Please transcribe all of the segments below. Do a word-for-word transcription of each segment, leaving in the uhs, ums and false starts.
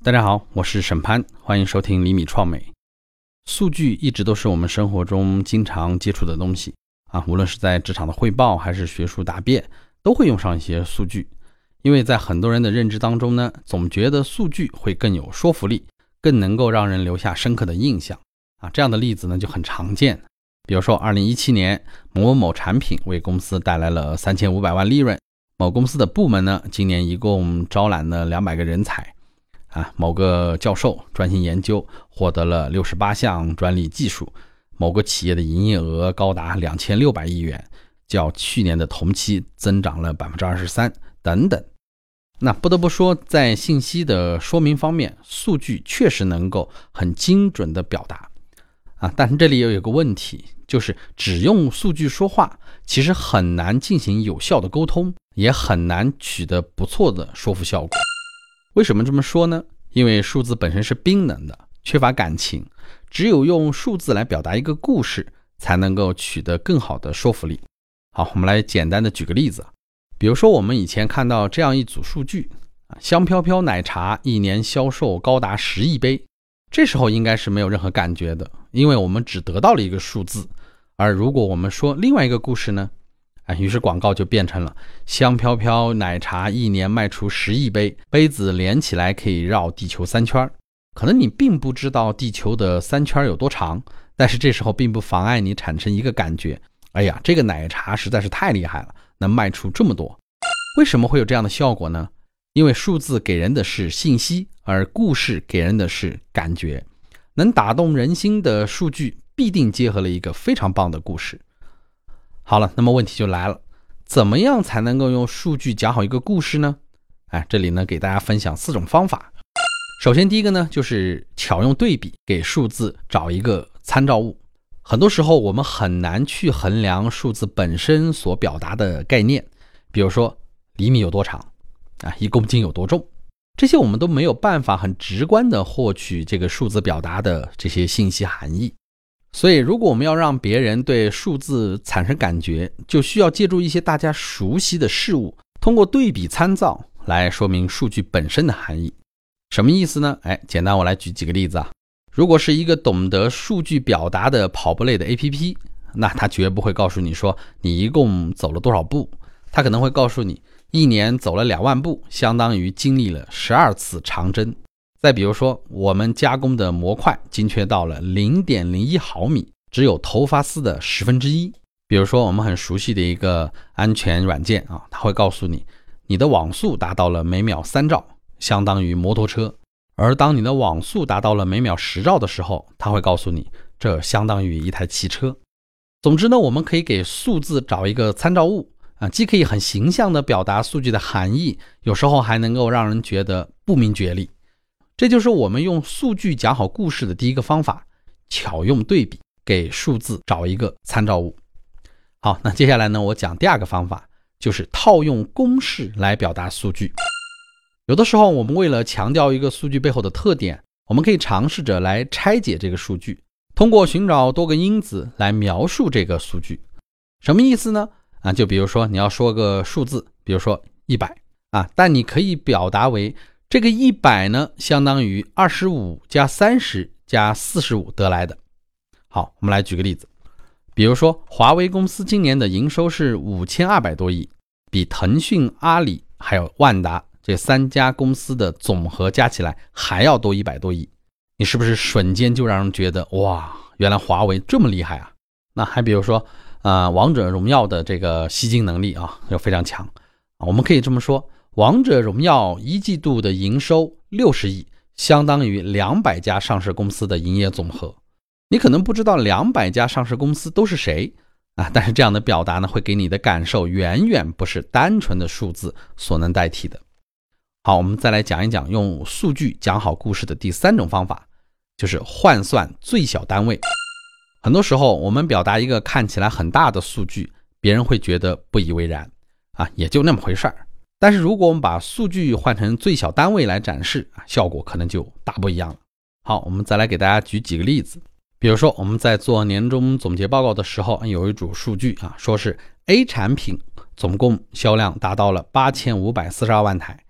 大家好，我是沈潘，欢迎收听厘米创美。数据一直都是我们生活中经常接触的东西啊，无论是在职场的汇报还是学术答辩，都会用上一些数据。因为在很多人的认知当中呢，总觉得数据会更有说服力，更能够让人留下深刻的印象啊。这样的例子呢就很常见。比如说二零一七年，某某某产品为公司带来了三千五百万利润，某公司的部门呢，今年一共招揽了两百个人才啊，某个教授专心研究获得了六十八项专利技术，某个企业的营业额高达两千六百亿元，较去年的同期增长了 百分之二十三 等等。那不得不说，在信息的说明方面，数据确实能够很精准的表达啊，但是这里也有一个问题，就是只用数据说话，其实很难进行有效的沟通，也很难取得不错的说服效果。为什么这么说呢？因为数字本身是冰冷的，缺乏感情，只有用数字来表达一个故事，才能够取得更好的说服力。好，我们来简单的举个例子。比如说我们以前看到这样一组数据，香飘飘奶茶一年销售高达十亿杯，这时候应该是没有任何感觉的，因为我们只得到了一个数字。而如果我们说另外一个故事呢，于是广告就变成了香飘飘奶茶一年卖出十亿杯，杯子连起来可以绕地球三圈。可能你并不知道地球的三圈有多长，但是这时候并不妨碍你产生一个感觉，哎呀，这个奶茶实在是太厉害了，能卖出这么多。为什么会有这样的效果呢？因为数字给人的是信息，而故事给人的是感觉。能打动人心的数据必定结合了一个非常棒的故事。好了，那么问题就来了，怎么样才能够用数据讲好一个故事呢？哎，这里呢给大家分享四种方法。首先第一个呢，就是巧用对比给数字找一个参照物。很多时候我们很难去衡量数字本身所表达的概念，比如说厘米有多长啊，一公斤有多重，这些我们都没有办法很直观的获取这个数字表达的这些信息含义。所以如果我们要让别人对数字产生感觉，就需要借助一些大家熟悉的事物，通过对比参照来说明数据本身的含义。什么意思呢？哎，简单我来举几个例子啊。如果是一个懂得数据表达的跑步类的 A P P， 那它绝不会告诉你说你一共走了多少步，它可能会告诉你一年走了两万步，相当于经历了十二次长征。再比如说，我们加工的模块精确到了 零点零一毫米，只有头发丝的十分之一。比如说我们很熟悉的一个安全软件啊，它会告诉你你的网速达到了每秒三兆，相当于摩托车。而当你的网速达到了每秒十兆的时候，它会告诉你这相当于一台汽车。总之呢，我们可以给数字找一个参照物啊，既可以很形象地表达数据的含义，有时候还能够让人觉得不明觉厉。这就是我们用数据讲好故事的第一个方法，巧用对比给数字找一个参照物。好，那接下来呢，我讲第二个方法，就是套用公式来表达数据。有的时候我们为了强调一个数据背后的特点，我们可以尝试着来拆解这个数据，通过寻找多个因子来描述这个数据。什么意思呢？啊，就比如说你要说个数字，比如说一百啊，但你可以表达为这个一百呢，相当于二十五加三十加四十五得来的。好，我们来举个例子。比如说华为公司今年的营收是五千二百多亿，比腾讯、阿里还有万达这三家公司的总和加起来还要多一百多亿。你是不是瞬间就让人觉得哇，原来华为这么厉害啊？那还比如说呃，王者荣耀的这个吸金能力啊，就非常强。我们可以这么说，王者荣耀一季度的营收六十亿，相当于两百家上市公司的营业总和。你可能不知道两百家上市公司都是谁啊，但是这样的表达呢，会给你的感受远远不是单纯的数字所能代替的。好，我们再来讲一讲用数据讲好故事的第三种方法，就是换算最小单位。很多时候我们表达一个看起来很大的数据，别人会觉得不以为然啊，也就那么回事儿。但是如果我们把数据换成最小单位来展示，效果可能就大不一样了。好，我们再来给大家举几个例子。比如说我们在做年终总结报告的时候，有一组数据啊，说是 A 产品总共销量达到了八千五百四十二万台，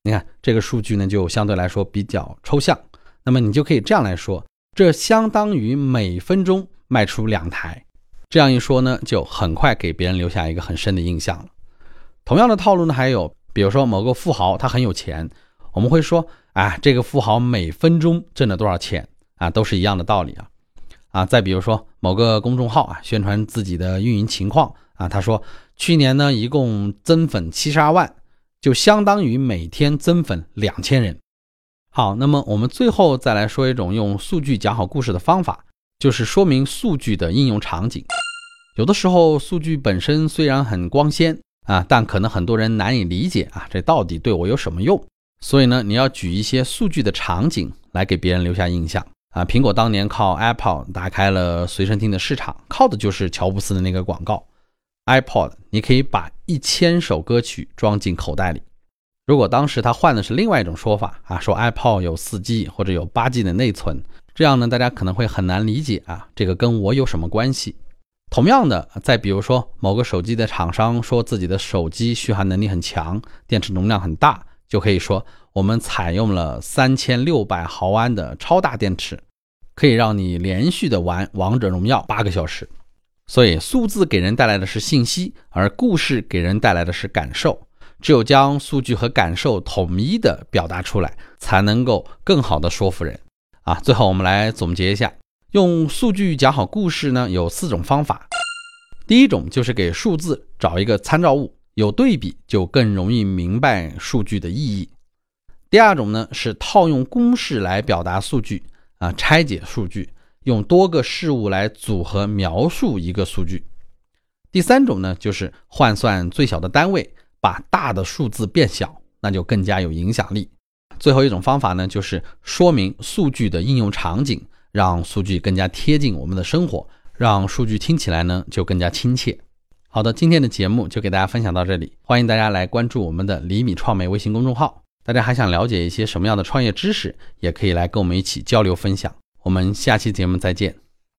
你看这个数据呢就相对来说比较抽象，那么你就可以这样来说，这相当于每分钟卖出两台。这样一说呢，就很快给别人留下一个很深的印象了。同样的套路呢还有，比如说某个富豪他很有钱，我们会说啊，这个富豪每分钟挣了多少钱啊，都是一样的道理啊。啊，再比如说某个公众号啊宣传自己的运营情况啊，他说去年呢一共增粉七十二万，就相当于每天增粉两千人。好，那么我们最后再来说一种用数据讲好故事的方法，就是说明数据的应用场景。有的时候数据本身虽然很光鲜啊，但可能很多人难以理解啊，这到底对我有什么用？所以呢，你要举一些数据的场景来给别人留下印象啊。苹果当年靠 Apple 打开了随身听的市场，靠的就是乔布斯的那个广告。iPod 你可以把一千首歌曲装进口袋里。如果当时他换的是另外一种说法啊，说 iPod 有 四 G 或者有 八 G 的内存，这样呢大家可能会很难理解啊，这个跟我有什么关系？同样的，再比如说某个手机的厂商说自己的手机续航能力很强，电池容量很大，就可以说我们采用了三千六百毫安的超大电池，可以让你连续的玩王者荣耀八个小时。所以数字给人带来的是信息，而故事给人带来的是感受。只有将数据和感受统一的表达出来，才能够更好的说服人啊。最后我们来总结一下，用数据讲好故事呢，有四种方法。第一种就是给数字找一个参照物，有对比就更容易明白数据的意义。第二种呢是套用公式来表达数据啊，拆解数据，用多个事物来组合描述一个数据。第三种呢就是换算最小的单位，把大的数字变小，那就更加有影响力。最后一种方法呢就是说明数据的应用场景，让数据更加贴近我们的生活，让数据听起来呢就更加亲切。好的，今天的节目就给大家分享到这里，欢迎大家来关注我们的厘米创美微信公众号。大家还想了解一些什么样的创业知识，也可以来跟我们一起交流分享。我们下期节目再见。